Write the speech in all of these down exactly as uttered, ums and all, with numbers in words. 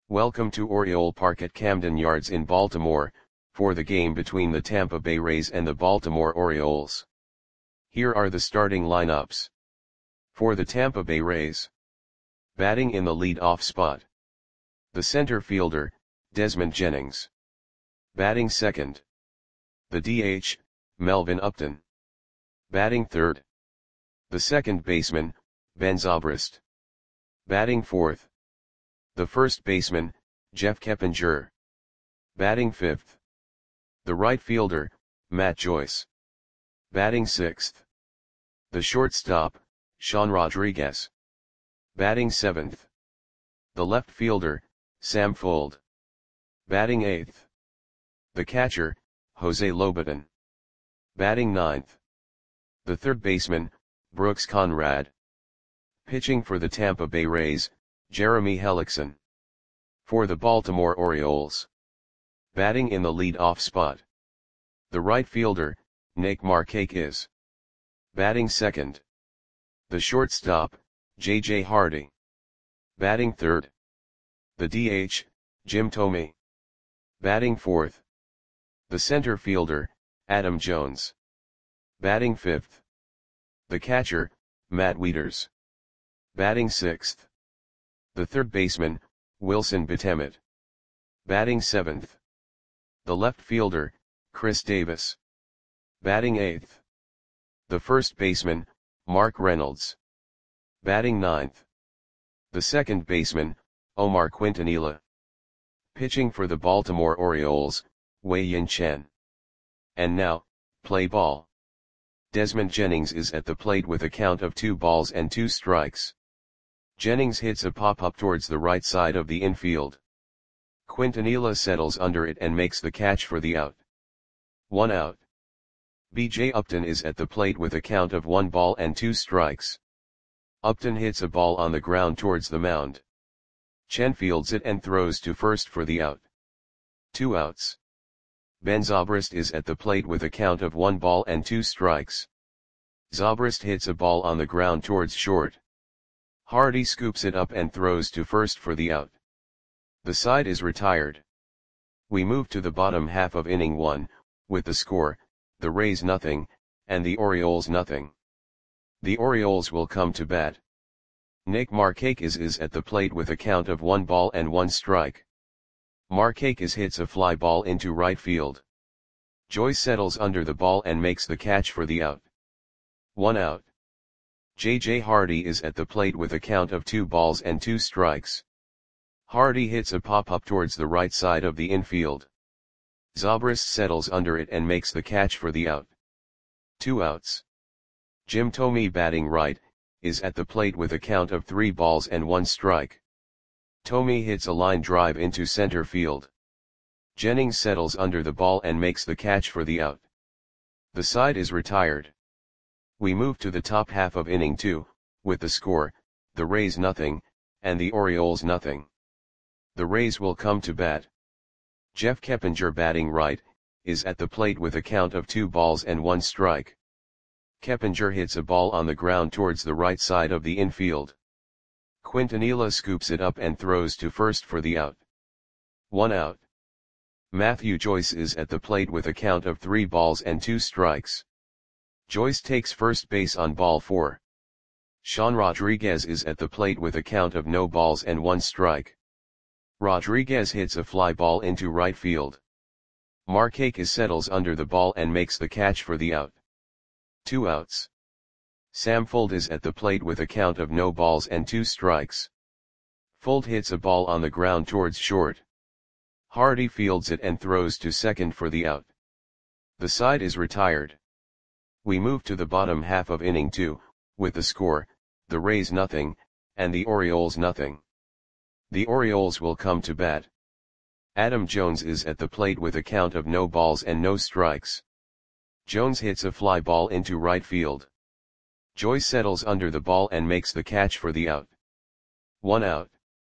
Welcome to Oriole Park at Camden Yards in Baltimore, for the game between the Tampa Bay Rays and the Baltimore Orioles. Here are the starting lineups. For the Tampa Bay Rays. Batting in the lead-off spot. The center fielder, Desmond Jennings. Batting second. The D H, Melvin Upton. Batting third. The second baseman, Ben Zobrist. Batting fourth. The first baseman, Jeff Keppinger. Batting fifth. The right fielder, Matt Joyce. Batting sixth. The shortstop, Sean Rodriguez. Batting seventh. The left fielder, Sam Fuld. Batting eighth. The catcher, Jose Lobaton. Batting ninth. The third baseman, Brooks Conrad. Pitching for the Tampa Bay Rays, Jeremy Hellickson. For the Baltimore Orioles. Batting in the lead-off spot. The right fielder, Nick Markakis. Batting second. The shortstop, J J Hardy. Batting third. The D H, Jim Thome. Batting fourth. The center fielder, Adam Jones. Batting fifth. The catcher, Matt Wieters. Batting sixth. The third baseman, Wilson Betemit. Batting seventh. The left fielder, Chris Davis. Batting eighth. The first baseman, Mark Reynolds. Batting ninth. The second baseman, Omar Quintanilla. Pitching for the Baltimore Orioles, Wei-Yin Chen. And now, play ball. Desmond Jennings is at the plate with a count of two balls and two strikes. Jennings hits a pop-up towards the right side of the infield. Quintanilla settles under it and makes the catch for the out. One out. B J Upton is at the plate with a count of one ball and two strikes. Upton hits a ball on the ground towards the mound. Chen fields it and throws to first for the out. Two outs. Ben Zobrist is at the plate with a count of one ball and two strikes. Zobrist hits a ball on the ground towards short. Hardy scoops it up and throws to first for the out. The side is retired. We move to the bottom half of inning one, with the score, the Rays nothing, and the Orioles nothing. The Orioles will come to bat. Nick Markakis is at the plate with a count of one ball and one strike. Markakis hits a fly ball into right field. Joyce settles under the ball and makes the catch for the out. One out. J J Hardy is at the plate with a count of two balls and two strikes. Hardy hits a pop-up towards the right side of the infield. Zobrist settles under it and makes the catch for the out. Two outs. Jim Thome, batting right, is at the plate with a count of three balls and one strike. Thome hits a line drive into center field. Jennings settles under the ball and makes the catch for the out. The side is retired. We move to the top half of inning two, with the score, the Rays nothing, and the Orioles nothing. The Rays will come to bat. Jeff Keppinger, batting right, is at the plate with a count of two balls and one strike. Keppinger hits a ball on the ground towards the right side of the infield. Quintanilla scoops it up and throws to first for the out. One out. Matthew Joyce is at the plate with a count of three balls and two strikes. Joyce takes first base on ball four. Sean Rodriguez is at the plate with a count of no balls and one strike. Rodriguez hits a fly ball into right field. Markakis settles under the ball and makes the catch for the out. Two outs. Sam Fuld is at the plate with a count of no balls and two strikes. Fuld hits a ball on the ground towards short. Hardy fields it and throws to second for the out. The side is retired. We move to the bottom half of inning two, with the score, the Rays nothing, and the Orioles nothing. The Orioles will come to bat. Adam Jones is at the plate with a count of no balls and no strikes. Jones hits a fly ball into right field. Joyce settles under the ball and makes the catch for the out. One out.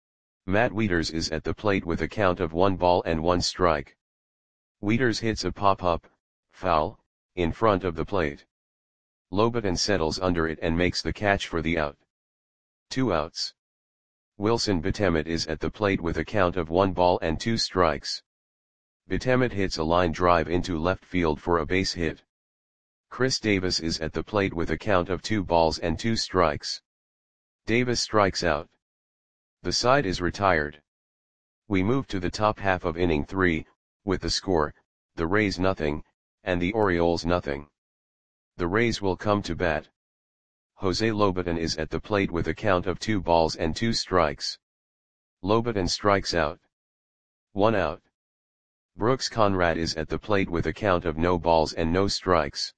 Matt Wieters is at the plate with a count of one ball and one strike. Wieters hits a pop-up, foul, in front of the plate. Lobaton settles under it and makes the catch for the out. Two outs. Wilson Betemet is at the plate with a count of one ball and two strikes. Betemet hits a line drive into left field for a base hit. Chris Davis is at the plate with a count of two balls and two strikes. Davis strikes out. The side is retired. We move to the top half of inning three, with the score, the Rays nothing, and the Orioles nothing. The Rays will come to bat. Jose Lobaton is at the plate with a count of two balls and two strikes. Lobaton strikes out. One out. Brooks Conrad is at the plate with a count of no balls and no strikes.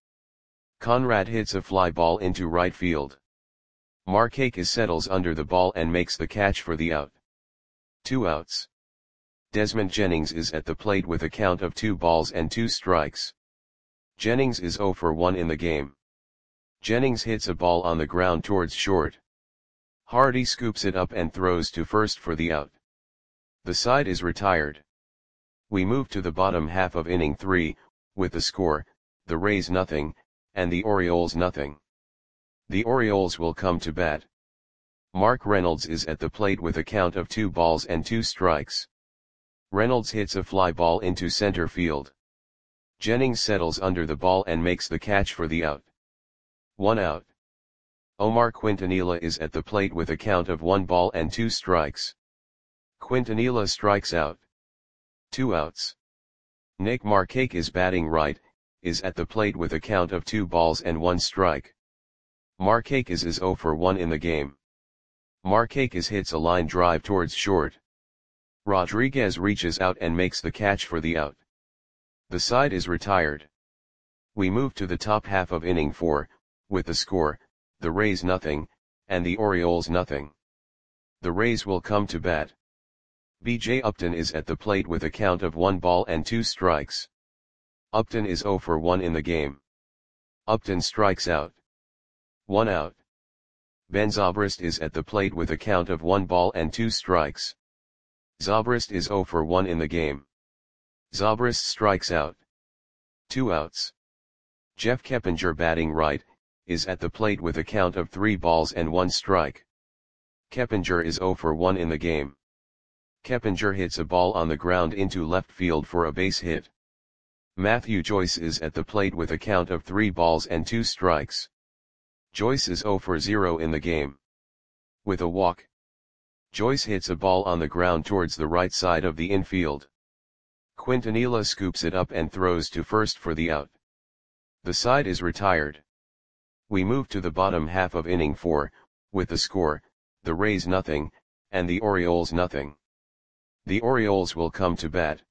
Conrad hits a fly ball into right field. Markakis settles under the ball and makes the catch for the out. Two outs. Desmond Jennings is at the plate with a count of two balls and two strikes. Jennings is zero for one in the game. Jennings hits a ball on the ground towards short. Hardy scoops it up and throws to first for the out. The side is retired. We move to the bottom half of inning three, with the score, the Rays nothing, and the Orioles nothing. The Orioles will come to bat. Mark Reynolds is at the plate with a count of two balls and two strikes. Reynolds hits a fly ball into center field. Jennings settles under the ball and makes the catch for the out. One out. Omar Quintanilla is at the plate with a count of one ball and two strikes. Quintanilla strikes out. Two outs. Nick Markakis, batting right, is at the plate with a count of two balls and one strike. Markakis is zero for one in the game. Markakis hits a line drive towards short. Rodriguez reaches out and makes the catch for the out. The side is retired. We move to the top half of inning four, with the score, the Rays nothing, and the Orioles nothing. The Rays will come to bat. B J Upton is at the plate with a count of one ball and two strikes. Upton is zero for one in the game. Upton strikes out. One out. Ben Zobrist is at the plate with a count of one ball and two strikes. Zobrist is zero for one in the game. Zobrist strikes out. Two outs. Jeff Keppinger, batting right, is at the plate with a count of three balls and one strike. Keppinger is zero for one in the game. Keppinger hits a ball on the ground into left field for a base hit. Matthew Joyce is at the plate with a count of three balls and two strikes. Joyce is zero for zero in the game. With a walk, Joyce hits a ball on the ground towards the right side of the infield. Quintanilla scoops it up and throws to first for the out. The side is retired. We move to the bottom half of inning four, with the score, the Rays nothing, and the Orioles nothing. The Orioles will come to bat.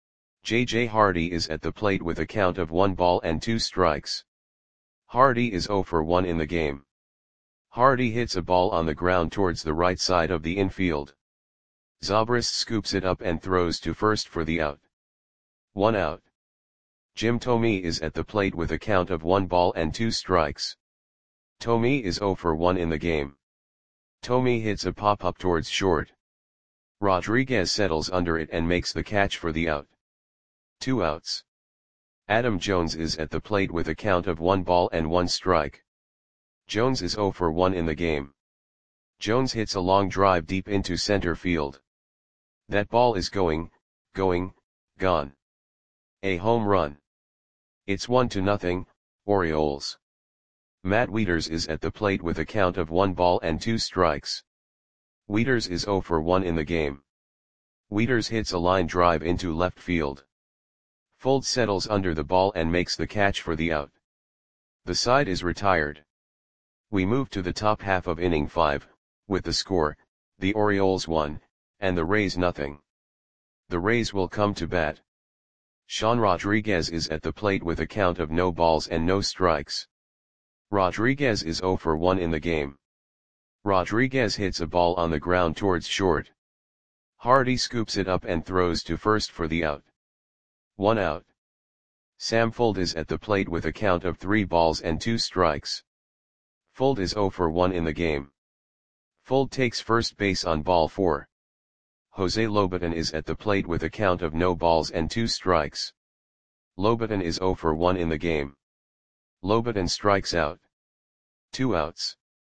J J Hardy is at the plate with a count of one ball and two strikes. Hardy is zero for one in the game. Hardy hits a ball on the ground towards the right side of the infield. Zobrist scoops it up and throws to first for the out. One out. Jim Thome is at the plate with a count of one ball and two strikes. Thome is zero for one in the game. Thome hits a pop-up towards short. Rodriguez settles under it and makes the catch for the out. Two outs. Adam Jones is at the plate with a count of one ball and one strike. Jones is zero for one in the game. Jones hits a long drive deep into center field. That ball is going, going, gone. A home run. It's one to nothing, Orioles. Matt Wieters is at the plate with a count of one ball and two strikes. Wieters is zero for one in the game. Wieters hits a line drive into left field. Fuld settles under the ball and makes the catch for the out. The side is retired. We move to the top half of inning five, with the score, the Orioles one, and the Rays nothing. The Rays will come to bat. Sean Rodriguez is at the plate with a count of no balls and no strikes. Rodriguez is zero for one in the game. Rodriguez hits a ball on the ground towards short. Hardy scoops it up and throws to first for the out. One out. Sam Fuld is at the plate with a count of three balls and two strikes. Fuld is zero for one in the game. Fuld takes first base on ball four. Jose Lobaton is at the plate with a count of no balls and two strikes. Lobaton is zero for one in the game. Lobaton strikes out. Two outs.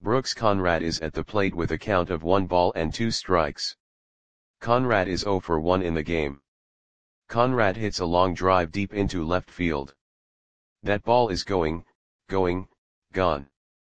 Brooks Conrad is at the plate with a count of one ball and two strikes. Conrad is zero for one in the game. Conrad hits a long drive deep into left field. That ball is going, going, gone.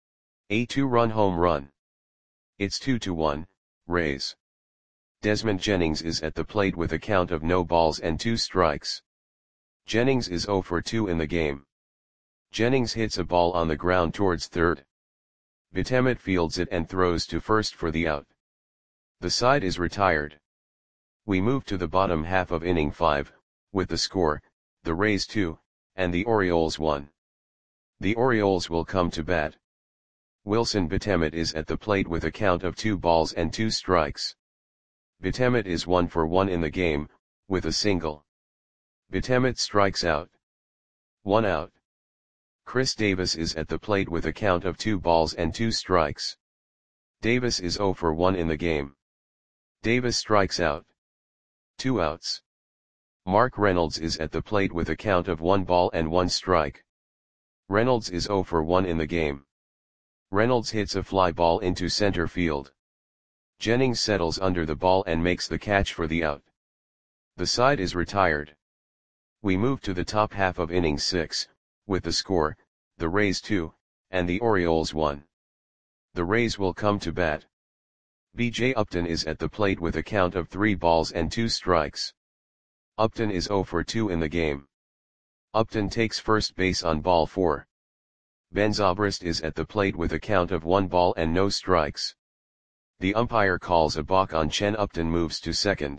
A two-run home run. It's two to one, Rays. Desmond Jennings is at the plate with a count of no balls and two strikes. Jennings is zero for two in the game. Jennings hits a ball on the ground towards third. Betemet fields it and throws to first for the out. The side is retired. We move to the bottom half of inning five, with the score, the Rays two, and the Orioles one. The Orioles will come to bat. Wilson Betemet is at the plate with a count of two balls and two strikes. Betemet is one for one in the game, with a single. Betemet strikes out. One out. Chris Davis is at the plate with a count of two balls and two strikes. Davis is zero for one in the game. Davis strikes out. Two outs. Mark Reynolds is at the plate with a count of one ball and one strike. Reynolds is zero for one in the game. Reynolds hits a fly ball into center field. Jennings settles under the ball and makes the catch for the out. The side is retired. We move to the top half of inning six, with the score, the Rays two, and the Orioles one. The Rays will come to bat. B J Upton is at the plate with a count of three balls and two strikes. Upton is zero for two in the game. Upton takes first base on ball four. Ben Zobrist is at the plate with a count of one ball and no strikes. The umpire calls a balk on Chen. Upton moves to second.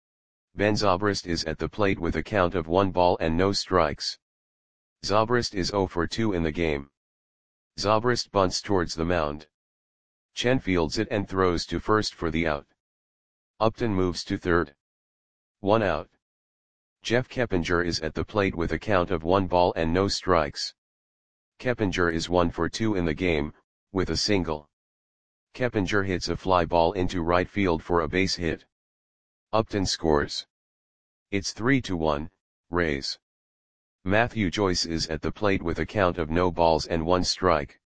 Ben Zobrist is at the plate with a count of one ball and no strikes. Zobrist is zero for two in the game. Zobrist bunts towards the mound. Chen fields it and throws to first for the out. Upton moves to third. One out. Jeff Keppinger is at the plate with a count of one ball and no strikes. Keppinger is one for two in the game, with a single. Keppinger hits a fly ball into right field for a base hit. Upton scores. It's three to one, Rays. Matthew Joyce is at the plate with a count of no balls and one strike.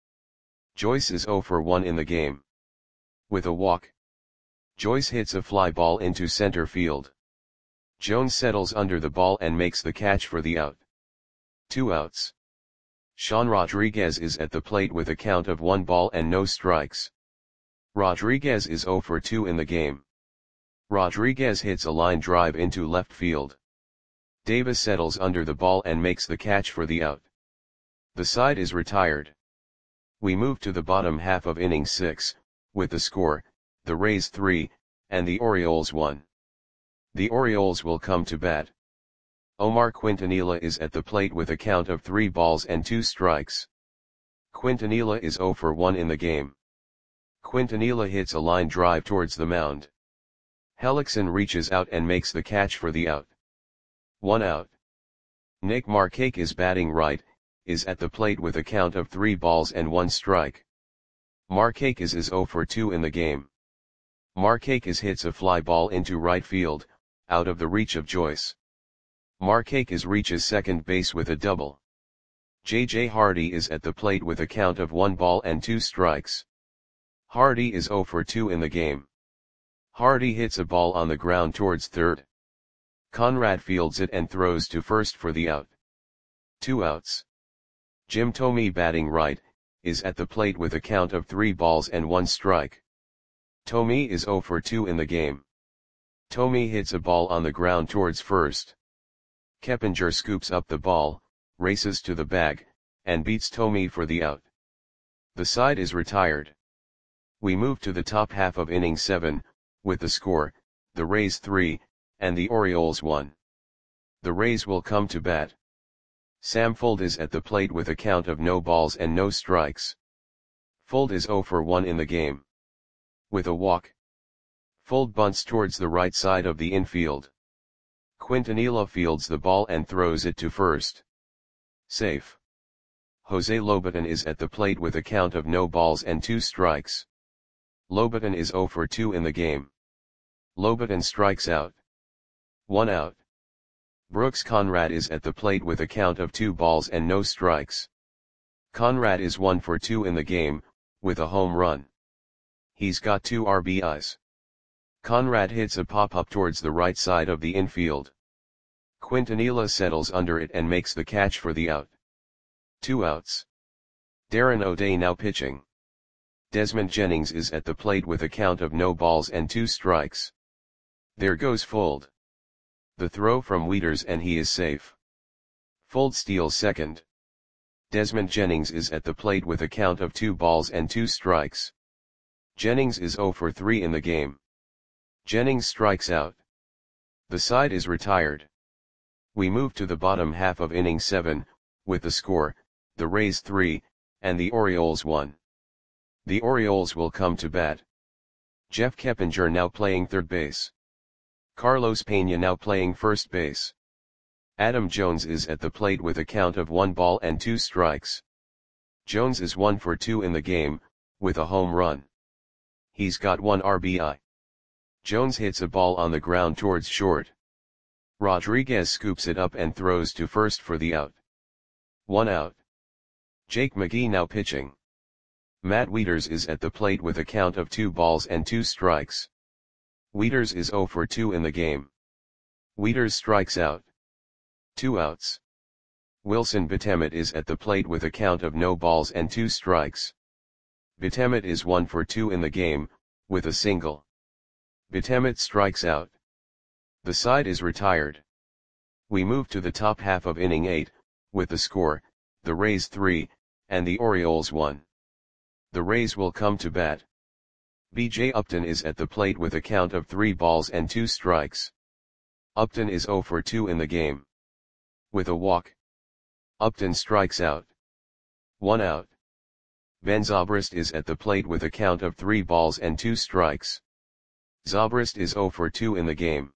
Joyce is zero for one in the game. With a walk. Joyce hits a fly ball into center field. Jones settles under the ball and makes the catch for the out. Two outs. Sean Rodriguez is at the plate with a count of one ball and no strikes. Rodriguez is zero for two in the game. Rodriguez hits a line drive into left field. Davis settles under the ball and makes the catch for the out. The side is retired. We move to the bottom half of inning six, with the score, the Rays three, and the Orioles one. The Orioles will come to bat. Omar Quintanilla is at the plate with a count of three balls and two strikes. Quintanilla is zero for one in the game. Quintanilla hits a line drive towards the mound. Hellickson reaches out and makes the catch for the out. One out. Nick Markakis is batting right, is at the plate with a count of three balls and one strike. Markakis is zero for two in the game. Markakis hits a fly ball into right field, out of the reach of Joyce. Markakis reaches second base with a double. J J Hardy is at the plate with a count of one ball and two strikes. Hardy is zero for two in the game. Hardy hits a ball on the ground towards third. Conrad fields it and throws to first for the out. Two outs. Jim Thome batting right, is at the plate with a count of three balls and one strike. Thome is zero for two in the game. Thome hits a ball on the ground towards first. Keppinger scoops up the ball, races to the bag, and beats Thome for the out. The side is retired. We move to the top half of inning seven, with the score, the Rays three, and the Orioles one. The Rays will come to bat. Sam Fuld is at the plate with a count of no balls and no strikes. Fuld is zero for one in the game. With a walk. Fuld bunts towards the right side of the infield. Quintanilla fields the ball and throws it to first. Safe. Jose Lobaton is at the plate with a count of no balls and two strikes. Lobaton is zero for two in the game. Lobaton strikes out. One out. Brooks Conrad is at the plate with a count of two balls and no strikes. Conrad is one for two in the game, with a home run. He's got two R B Is. Conrad hits a pop-up towards the right side of the infield. Quintanilla settles under it and makes the catch for the out. Two outs. Darren O'Day now pitching. Desmond Jennings is at the plate with a count of no balls and two strikes. There goes Fuld. The throw from Wieters and he is safe. Fuld steals second. Desmond Jennings is at the plate with a count of two balls and two strikes. Jennings is oh for three in the game. Jennings strikes out. The side is retired. We move to the bottom half of inning seven, with the score, the Rays three, and the Orioles one. The Orioles will come to bat. Jeff Keppinger now playing third base. Carlos Pena now playing first base. Adam Jones is at the plate with a count of one ball and two strikes. Jones is one for two in the game, with a home run. He's got one R B I. Jones hits a ball on the ground towards short. Rodriguez scoops it up and throws to first for the out. One out. Jake McGee now pitching. Matt Wieters is at the plate with a count of two balls and two strikes. Wieters is oh for two in the game. Wieters strikes out. Two outs. Wilson Betemet is at the plate with a count of no balls and two strikes. Betemet is one for two in the game, with a single. Betemet strikes out. The side is retired. We move to the top half of inning eight, with the score, the Rays three, and the Orioles one. The Rays will come to bat. B J Upton is at the plate with a count of three balls and two strikes. Upton is oh for two in the game. With a walk. Upton strikes out. One out. Ben Zobrist is at the plate with a count of three balls and two strikes. Zobrist is oh for two in the game.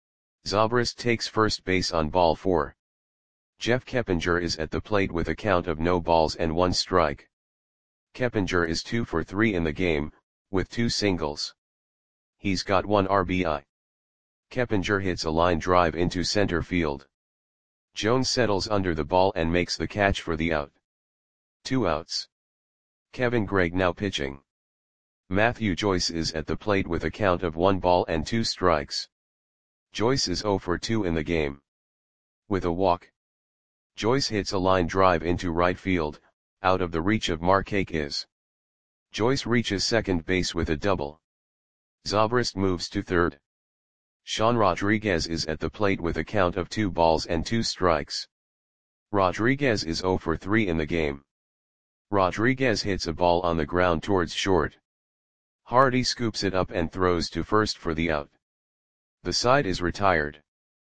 Zobrist takes first base on ball four. Jeff Keppinger is at the plate with a count of no balls and one strike. Keppinger is two for three in the game, with two singles. He's got one R B I. Keppinger hits a line drive into center field. Jones settles under the ball and makes the catch for the out. Two outs. Kevin Gregg now pitching. Matthew Joyce is at the plate with a count of one ball and two strikes. Joyce is oh for two in the game. With a walk. Joyce hits a line drive into right field, out of the reach of Markakis. Joyce reaches second base with a double. Zobrist moves to third. Sean Rodriguez is at the plate with a count of two balls and two strikes. Rodriguez is oh for three in the game. Rodriguez hits a ball on the ground towards short. Hardy scoops it up and throws to first for the out. The side is retired.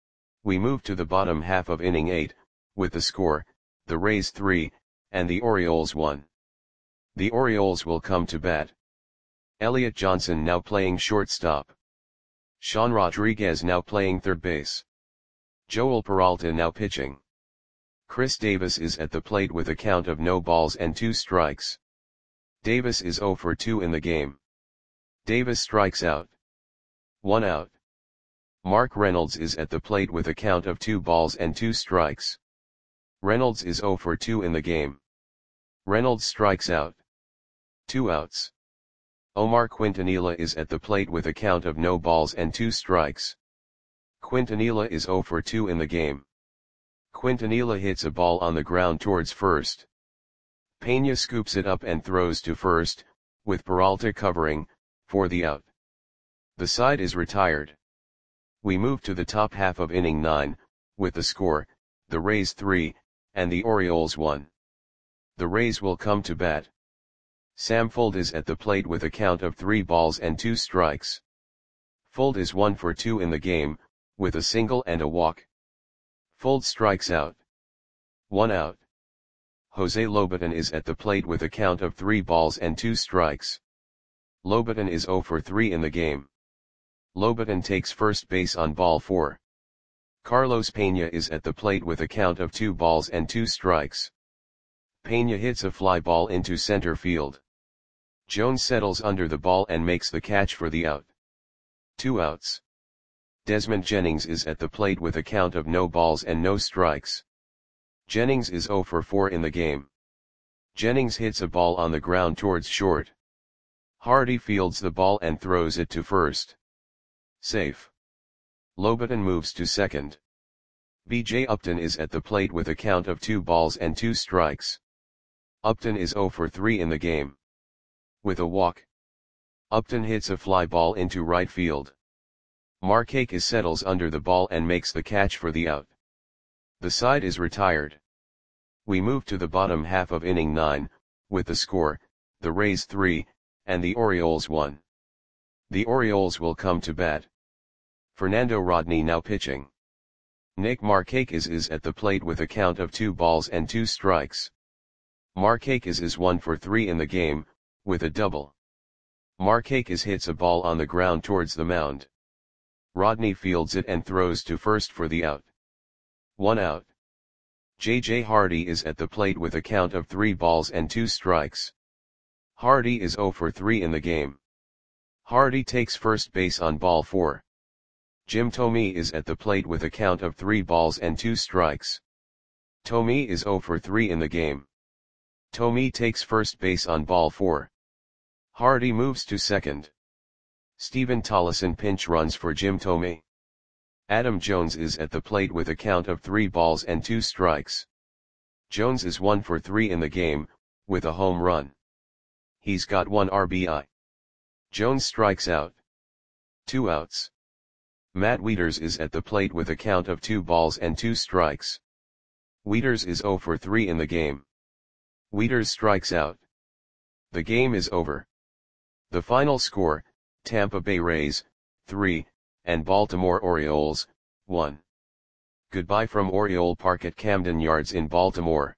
We move to the bottom half of inning eight, with the score, the Rays three, and the Orioles one. The Orioles will come to bat. Elliot Johnson now playing shortstop. Sean Rodriguez now playing third base. Joel Peralta now pitching. Chris Davis is at the plate with a count of no balls and two strikes. Davis is oh for two in the game. Davis strikes out. One out. Mark Reynolds is at the plate with a count of two balls and two strikes. Reynolds is oh for two in the game. Reynolds strikes out. Two outs. Omar Quintanilla is at the plate with a count of no balls and two strikes. Quintanilla is oh for two in the game. Quintanilla hits a ball on the ground towards first. Pena scoops it up and throws to first, with Peralta covering, for the out. The side is retired. We move to the top half of inning nine, with the score, the Rays three, and the Orioles one. The Rays will come to bat. Sam Fuld is at the plate with a count of three balls and two strikes. Fuld is one for two in the game, with a single and a walk. Fuld strikes out. One out. Jose Lobaton is at the plate with a count of three balls and two strikes. Lobaton is oh for three in the game. Lobaton takes first base on ball four. Carlos Pena is at the plate with a count of two balls and two strikes. Pena hits a fly ball into center field. Jones settles under the ball and makes the catch for the out. Two outs. Desmond Jennings is at the plate with a count of no balls and no strikes. Jennings is oh for four in the game. Jennings hits a ball on the ground towards short. Hardy fields the ball and throws it to first. Safe. Lobaton moves to second. B J Upton is at the plate with a count of two balls and two strikes. Upton is zero for three in the game. With a walk, Upton hits a fly ball into right field. Markakis settles under the ball and makes the catch for the out. The side is retired. We move to the bottom half of inning nine, with the score, the Rays three, and the Orioles one. The Orioles will come to bat. Fernando Rodney now pitching. Nick Markakis is at the plate with a count of two balls and two strikes. Markakis is one for three in the game, with a double. Markakis hits a ball on the ground towards the mound. Rodney fields it and throws to first for the out. One out. J J Hardy is at the plate with a count of three balls and two strikes. Hardy is zero for three in the game. Hardy takes first base on ball four. Jim Thome is at the plate with a count of three balls and two strikes. Thome is zero for three in the game. Thome takes first base on ball four. Hardy moves to second. Stephen Tollison pinch runs for Jim Thome. Adam Jones is at the plate with a count of three balls and two strikes. Jones is one for three in the game, with a home run. He's got one R B I. Jones strikes out. Two outs. Matt Wieters is at the plate with a count of two balls and two strikes. Wieters is zero for three in the game. Wieters strikes out. The game is over. The final score, Tampa Bay Rays, three, and Baltimore Orioles, one. Goodbye from Oriole Park at Camden Yards in Baltimore.